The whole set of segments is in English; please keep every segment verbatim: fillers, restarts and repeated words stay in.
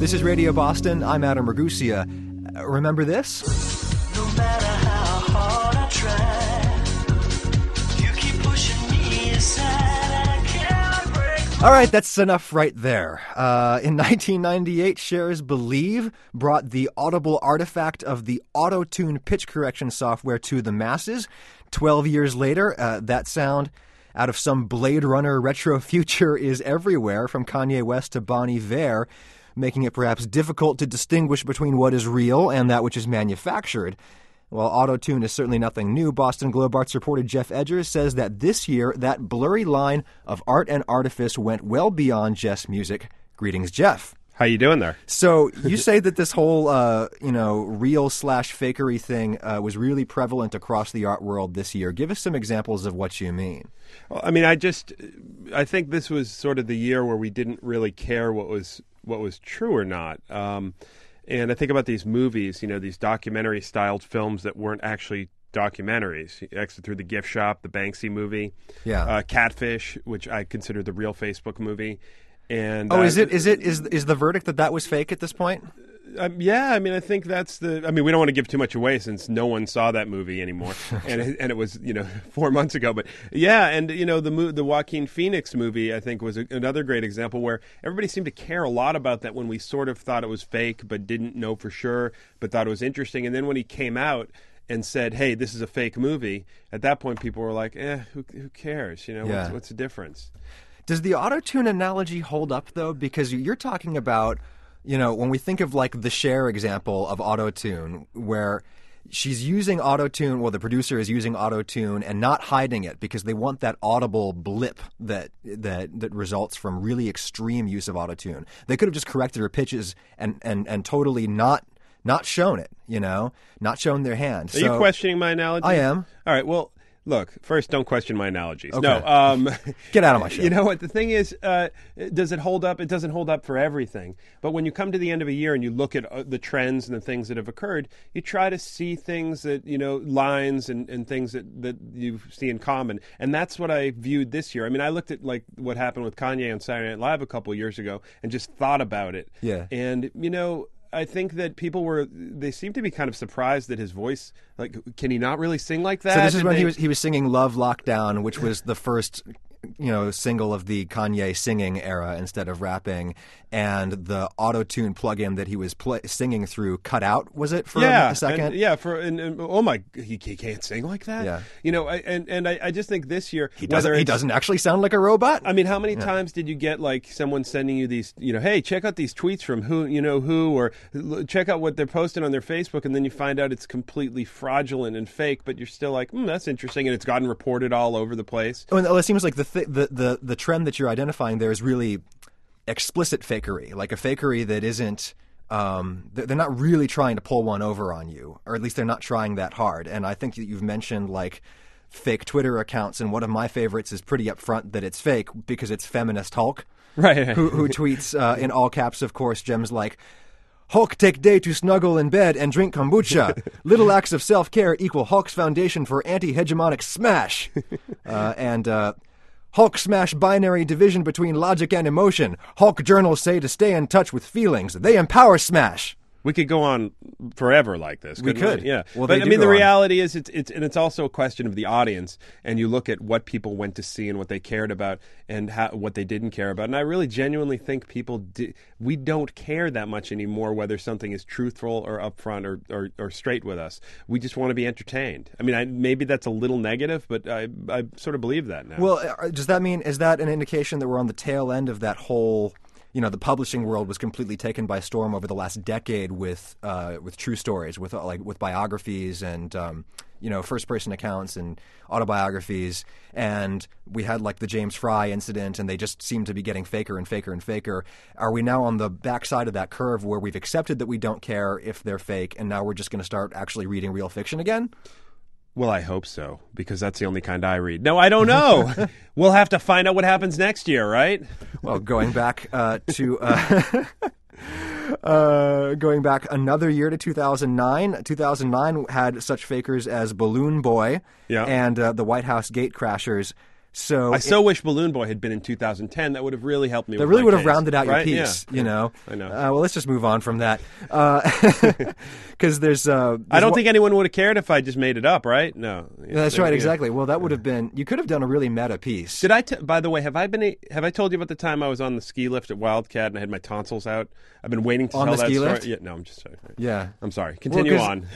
This is Radio Boston. I'm Adam Ragusia. Uh, remember this? No matter how hard I try, you keep pushing me aside. I can't break. All right, that's enough right there. Uh, in nineteen ninety-eight, Cher's Believe brought the audible artifact of the auto-tune pitch correction software to the masses. Twelve years later, uh, that sound out of some Blade Runner retro future is everywhere, from Kanye West to Bon Iver, making it perhaps difficult to distinguish between what is real and that which is manufactured. While auto-tune is certainly nothing new, Boston Globe Arts reporter Jeff Edgers says that this year, that blurry line of art and artifice went well beyond just music. Greetings, Jeff. How you doing there? So you say that this whole, uh, you know, real slash fakery thing uh, was really prevalent across the art world this year. Give us some examples of what you mean. Well, I mean, I just, I think this was sort of the year where we didn't really care what was what was true or not. Um, and I think about these movies, you know, these documentary-styled films that weren't actually documentaries. Exit Through the Gift Shop, the Banksy movie, Yeah. uh, Catfish, which I consider the real Facebook movie. And Oh, uh, is it? Is it? Is is the verdict that that was fake at this point? Um, yeah, I mean, I think that's the. I mean, we don't want to give too much away since no one saw that movie anymore, and it, and it was you know four months ago. But yeah, and you know the mo- the Joaquin Phoenix movie I think was a, another great example where everybody seemed to care a lot about that when we sort of thought it was fake but didn't know for sure, but thought it was interesting. And then when he came out and said, "Hey, this is a fake movie," at that point people were like, "Eh, who who cares? You know, Yeah. what's, what's the difference?" Does the auto-tune analogy hold up, though? Because you're talking about, you know, when we think of, like, the Cher example of auto-tune, where she's using auto-tune, well, the producer is using auto-tune and not hiding it because they want that audible blip that that that results from really extreme use of auto-tune. They could have just corrected her pitches and, and, and totally not not shown it, you know, not shown their hand. Are So, you questioning my analogy? I am. All right, well, look, first, don't question my analogies. Okay. No. Um, Get out of my show. You know what? The thing is, uh, does it hold up? It doesn't hold up for everything. But when you come to the end of a year and you look at uh, the trends and the things that have occurred, you try to see things that, you know, lines and, and things that, that you see in common. And that's what I viewed this year. I mean, I looked at, like, what happened with Kanye on Saturday Night Live a couple of years ago and just thought about it. Yeah. And, you know, I think that people were, they seem to be kind of surprised that his voice, like, can he not really sing like that? So this is And when they- he was he was singing "Love Lockdown," which was the first, you know, single of the Kanye singing era instead of rapping, and the auto-tune plugin that he was pl- singing through cut out. Was it for yeah, a second? and- yeah, for and, and, oh my, he, he can't sing like that. Yeah. You know, I, and and I, I just think this year He doesn't. whether He it's- doesn't actually sound like a robot. I mean, how many times did you get like someone sending you these, you know, hey, check out these tweets from who, you know, who, or l- check out what they're posting on their Facebook, and then you find out it's completely fraudulent and fake, but you're still like, hmm, that's interesting, and it's gotten reported all over the place. Oh, and it seems like the, th- the the the trend that you're identifying there is really explicit fakery, like a fakery that isn't. Um, they're they're not really trying to pull one over on you, or at least they're not trying that hard. And I think that you've mentioned like fake Twitter accounts, and one of my favorites is pretty upfront that it's fake because it's Feminist Hulk, Right. who, who tweets uh, in all caps, of course, gems like, Hulk take day to snuggle in bed and drink kombucha. Little acts of self-care equal Hulk's foundation for anti-hegemonic smash. Uh, and uh, Hulk smash binary division between logic and emotion. Hulk journals say to stay in touch with feelings. They empower smash. We could go on forever like this. We couldn't could. yeah. Well, but they I do mean, the go on. reality is, it's it's and it's also a question of the audience. And you look at what people went to see and what they cared about, and how, what they didn't care about. And I really genuinely think people di- we don't care that much anymore whether something is truthful or upfront or, or, or straight with us. We just want to be entertained. I mean, I, maybe that's a little negative, but I I sort of believe that now. Well, uh, does that mean, is that an indication that we're on the tail end of that whole, you know, the publishing world was completely taken by storm over the last decade with uh, with true stories, with uh, like with biographies and um, you know, first person accounts and autobiographies, and we had like the James Fry incident, and they just seem to be getting faker and faker and faker. Are we now on the backside of that curve where we've accepted that we don't care if they're fake, and now we're just going to start actually reading real fiction again? Well, I hope so, because that's the only kind I read. No, I don't know. We'll have to find out what happens next year, right? Well, going back uh, to uh, uh, going back another year to two thousand nine. two thousand nine had such fakers as Balloon Boy Yeah. and uh, the White House Gate Crashers. So I so wish Balloon Boy had been in two thousand ten. That would have really helped me. that with really my would have case, rounded out right? your piece, Yeah. you know. I know. Uh, well, let's just move on from that, because there's. Uh, I don't there's think anyone would have cared if I just made it up, right? No. one- That's Yeah. right, exactly. Well, that would have been. You could have done a really meta piece. Did I? T- by the way, have I been? A- have I told you about the time I was on the ski lift at Wildcat and I had my tonsils out? I've been waiting to On tell the that ski story. lift? Yeah, no, I'm just sorry. Yeah, I'm sorry. Continue 'cause- on.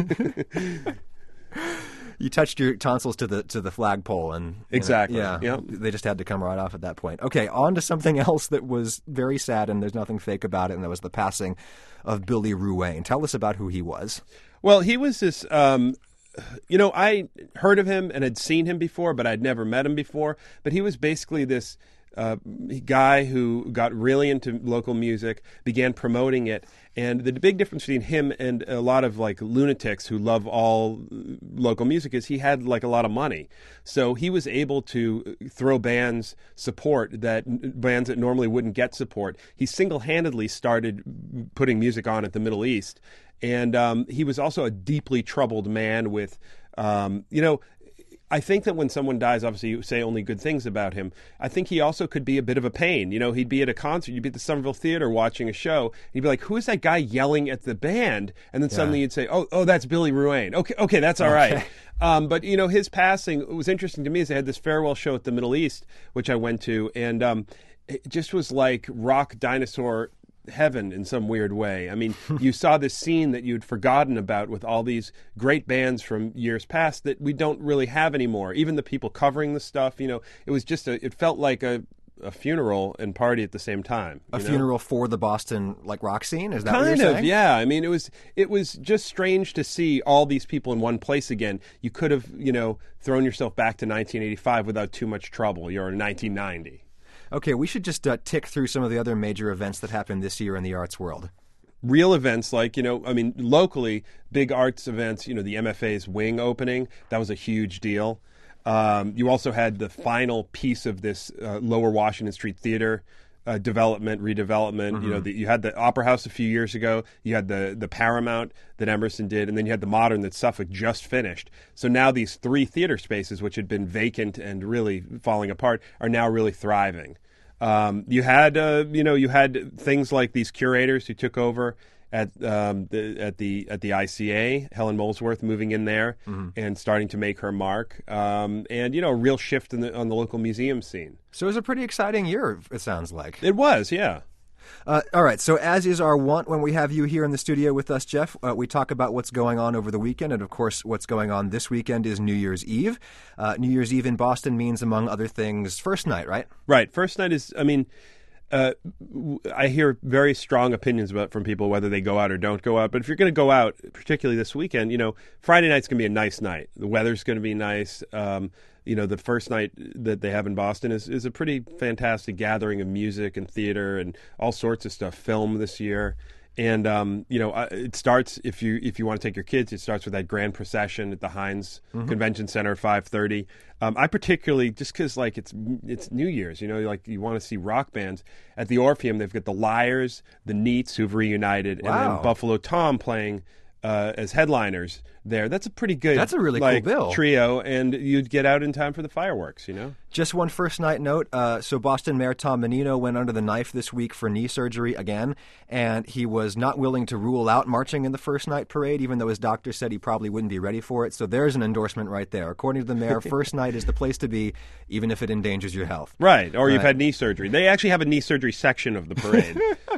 you touched your tonsils to the to the flagpole, and you know, Exactly. yeah, Yep. they just had to come right off at that point. Okay, on to something else that was very sad, and there's nothing fake about it, and that was the passing of Billy Ruane. Tell us about who he was. Well, he was this. Um, you know, I heard of him and had seen him before, but I'd never met him before. But he was basically this uh, guy who got really into local music, began promoting it. And the big difference between him and a lot of like lunatics who love all local music is he had like a lot of money. So he was able to throw bands support that bands that normally wouldn't get support. He single-handedly started putting music on at the Middle East. And um, he was also a deeply troubled man with, um, you know, I think that when someone dies, obviously you say only good things about him. I think he also could be a bit of a pain. You know, he'd be at a concert, you'd be at the Somerville Theater watching a show, and you'd be like, who is that guy yelling at the band? And then suddenly you'd say, oh, oh, that's Billy Ruane. Okay, okay, that's all right. Okay. Um, but, you know, his passing was interesting to me is they had this farewell show at the Middle East, which I went to, and um, it just was like rock dinosaur heaven in some weird way. I mean, you saw this scene that you'd forgotten about with all these great bands from years past that we don't really have anymore. Even the people covering the stuff, you know, it was just a, it felt like a, a funeral and party at the same time. A you know? funeral for the Boston like rock scene. Is that what Kind you're of, saying? yeah. I mean, it was it was just strange to see all these people in one place again. You could have, you know, thrown yourself back to nineteen eighty-five without too much trouble. You're in nineteen ninety. Okay, we should just uh, tick through some of the other major events that happened this year in the arts world. Real events like, you know, I mean, locally, big arts events, you know, the M F A's Wing opening, that was a huge deal. Um, you also had the final piece of this uh, Lower Washington Street Theater uh, development, redevelopment. Mm-hmm. You know, the, you had the Opera House a few years ago. You had the the Paramount that Emerson did, and then you had the Modern that Suffolk just finished. So now these three theater spaces, which had been vacant and really falling apart, are now really thriving. Um, you had, uh, you know, you had things like these curators who took over at um, the at the at the I C A, Helen Molesworth moving in there Mm-hmm. and starting to make her mark, um, and you know, a real shift in the on the local museum scene. So it was a pretty exciting year, it sounds like. It was, yeah. Uh, all right, so as is our wont when we have you here in the studio with us, Jeff, uh, we talk about what's going on over the weekend, and of course what's going on this weekend is New Year's Eve. Uh, New Year's Eve in Boston means, among other things, first night, right? Right. First night is, I mean, uh, w- I hear very strong opinions about from people whether they go out or don't go out. But if you're going to go out, particularly this weekend, you know, Friday night's going to be a nice night. The weather's going to be nice. Um, you know, the first night that they have in Boston is, is a pretty fantastic gathering of music and theater and all sorts of stuff. Film this year. And um, you know, uh, it starts if you if you want to take your kids. It starts with that grand procession at the Heinz Mm-hmm. Convention Center at five thirty. Um, I particularly just because like it's it's New Year's, you know, like you want to see rock bands at the Orpheum. They've got the Liars, the Neats who've reunited, and Wow. then Buffalo Tom playing uh, as headliners there. That's a pretty good. That's a really cool like, bill. trio, and you'd get out in time for the fireworks. You know. Just one first night note. Uh, so Boston Mayor Tom Menino went under the knife this week for knee surgery again, and he was not willing to rule out marching in the first night parade, even though his doctor said he probably wouldn't be ready for it. So there's an endorsement right there. According to the mayor, first night is the place to be, even if it endangers your health. Right, or you've Right. had knee surgery. They actually have a knee surgery section of the parade.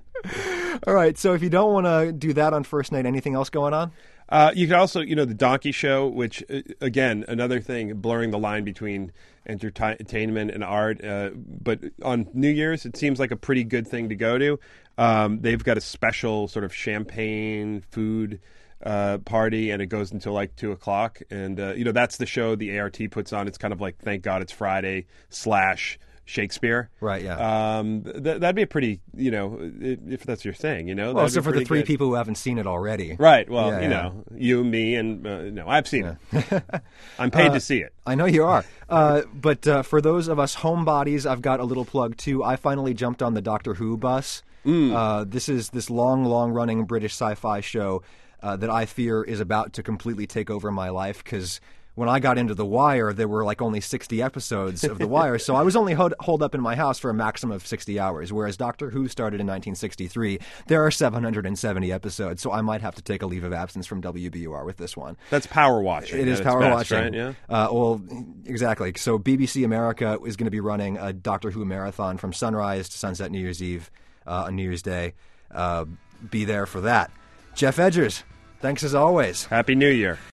All right, so if you don't want to do that on first night, anything else going on? Uh, you could also, you know, the Donkey Show, which, uh, again, another thing, blurring the line between entertainment and art. Uh, but on New Year's, it seems like a pretty good thing to go to. Um, they've got a special sort of champagne food uh, party, and it goes until like two o'clock. And, uh, you know, that's the show the A R T puts on. It's kind of like Thank God It's Friday slash Shakespeare. Right, yeah. Um, th- that'd be a pretty, you know, i- if that's your thing, you know. Well, that'd so be for the pretty three good. people who haven't seen it already. Right. Well, Yeah, you yeah. know, you, me, and uh, no, I've seen it. I'm paid to see it. I know you are. Uh, but uh, for those of us homebodies, I've got a little plug too. I finally jumped on the Doctor Who bus. Mm. Uh, this is this long, long-running British sci-fi show uh, that I fear is about to completely take over my life because when I got into The Wire, there were like only sixty episodes of The Wire, so I was only hold, holed up in my house for a maximum of sixty hours, whereas Doctor Who started in nineteen sixty-three. There are seven hundred seventy episodes, so I might have to take a leave of absence from W B U R with this one. That's power watching. It is at its power best, watching. right? Yeah. Uh, well, exactly. So B B C America is going to be running a Doctor Who marathon from sunrise to sunset New Year's Eve uh, on New Year's Day. Uh, be there for that. Jeff Edgers, thanks as always. Happy New Year.